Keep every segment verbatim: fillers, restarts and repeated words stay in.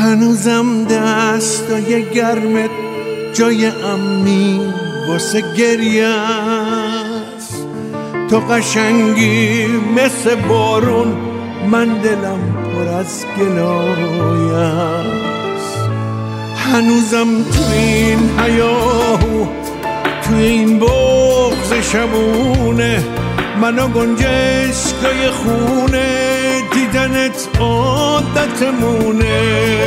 هنوزم دستای گرمت جای امنی واسه گریه است. تو قشنگی مثل بارون، من دلم پر از گلایه است. هنوزم تو این هیاهو، تو این بغض شبونه، منو گنجشگاه خونه، دیدنت عادتمونه.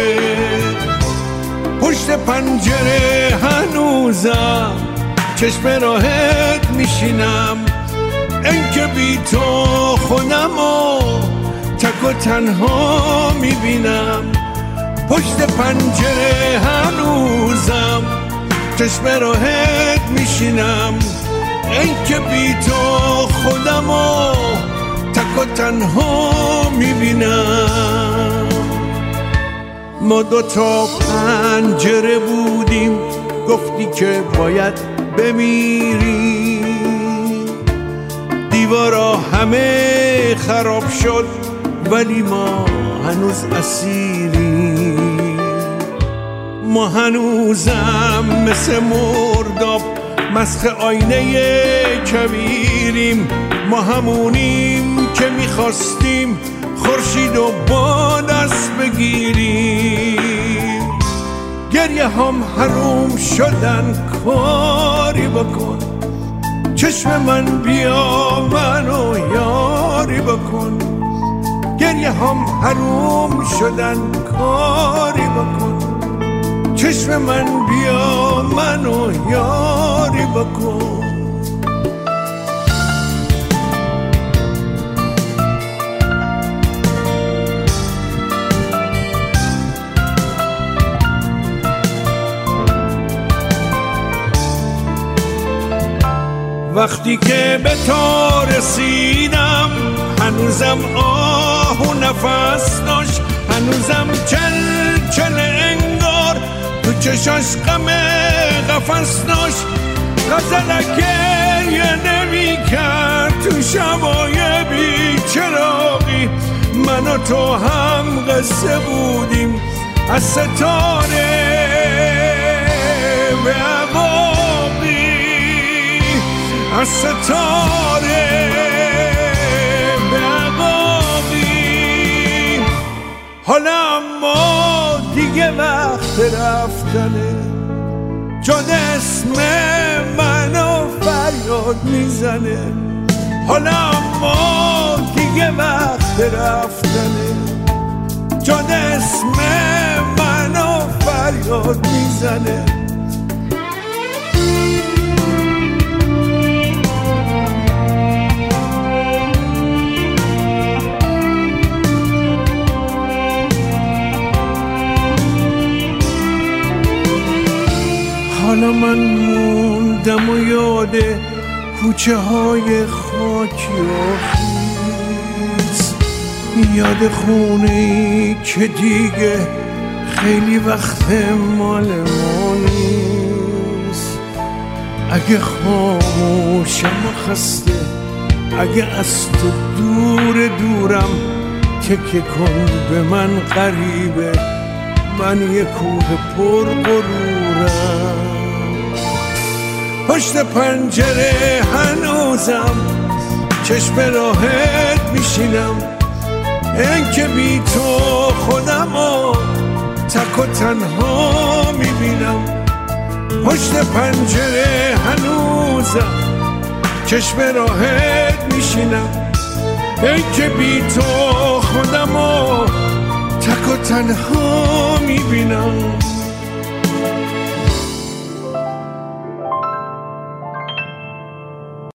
پشت پنجره هنوزم چشم راهت میشینم، این که بی تو خودمو تک و تنها میبینم. پشت پنجره هنوزم چشم راهت میشینم، این که بی تو خودمو تک و تنها میبینم. ما دوتا پنجره بودیم، گفتی که باید بمیری. دیوارا همه خراب شد ولی ما هنوز اسیری. ما هنوزم مثل مرداب مسخ آینه کبیریم. ما همونیم که میخواستیم خورشید و با دست بگیریم. گریه هم حروم شدن، کاری بکن. چشم من بیا منو یاری بکن. گریه هم حروم شدن، کاری بکن. چشم من بیا منو یاری بکن. وقتی که به تو رسیدم هنوزم آه و نفس داشت، هنوزم چل چل انگار تو چشاش غم قفس داشت. غزلکه یه نمی کرد تو شبای بی چراغی. من و تو هم قصه بودیم از ستاره به عقابی، از ستاره به عقابی. حالا اما دیگه وقت رفتنه، چون اسم منو فریاد میزنه. حالا اما دیگه وقت رفتنه، چون اسم منو فریاد میزنه. حالا من موندم و یاد کوچه های خاکی و خیز، یاد خونه‌ای که دیگه خیلی وقت مال ما نیست. اگه خاموشم و خسته، اگه از تو دور دورم، تکه کن به من غریبه، من یه کوه پر غرورم. پشت پنجره هنوزم چشم راهت میشینم، این که بی تو خودمو تک و تنها میبینم. پشت پنجره هنوزم چشم راهت میشینم، این که بی تو خودمو تک و تنها میبینم.